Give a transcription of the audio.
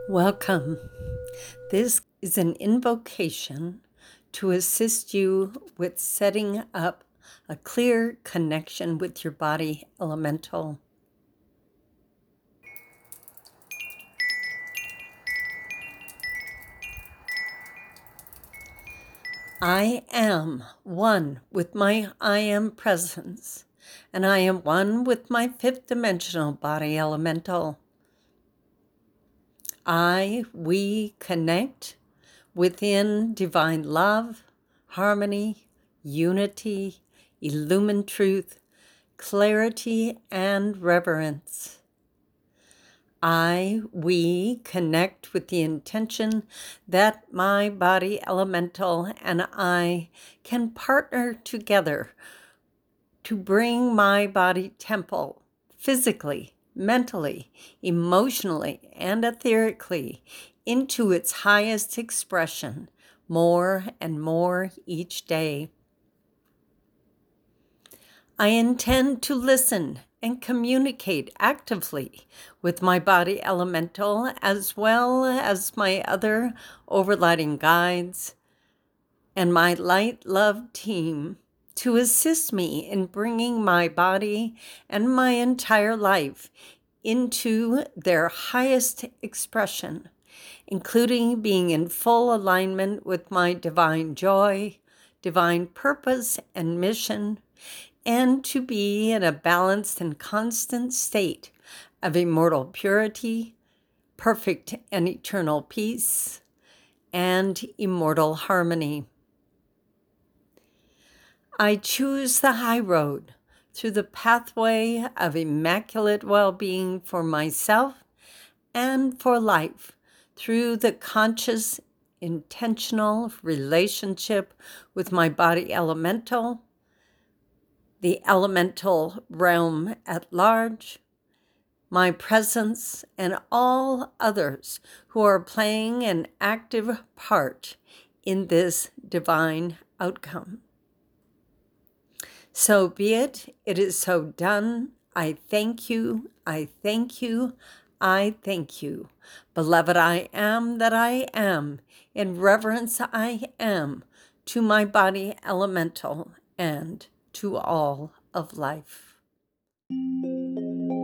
Welcome. This is an invocation to assist you with setting up a clear connection with your body elemental. I am one with my I am presence, and I am one with my fifth dimensional body elemental. We connect within divine love, harmony, unity, illumined truth, clarity, and reverence. We connect with the intention that my body elemental and I can partner together to bring my body temple physically, mentally, emotionally, and etherically into its highest expression more and more each day. I intend to listen and communicate actively with my body elemental as well as my other overriding guides and my light love team to assist me in bringing my body and my entire life into their highest expression, including being in full alignment with my divine joy, divine purpose, and mission, and to be in a balanced and constant state of immortal purity, perfect and eternal peace, and immortal harmony. I choose the high road through the pathway of immaculate well-being for myself and for life through the conscious, intentional relationship with my body elemental, the elemental realm at large, my presence, and all others who are playing an active part in this divine outcome. So be it. It is so done. I thank you. I thank you. I thank you. Beloved, I am that I am. In reverence, I am to my body elemental and to all of life.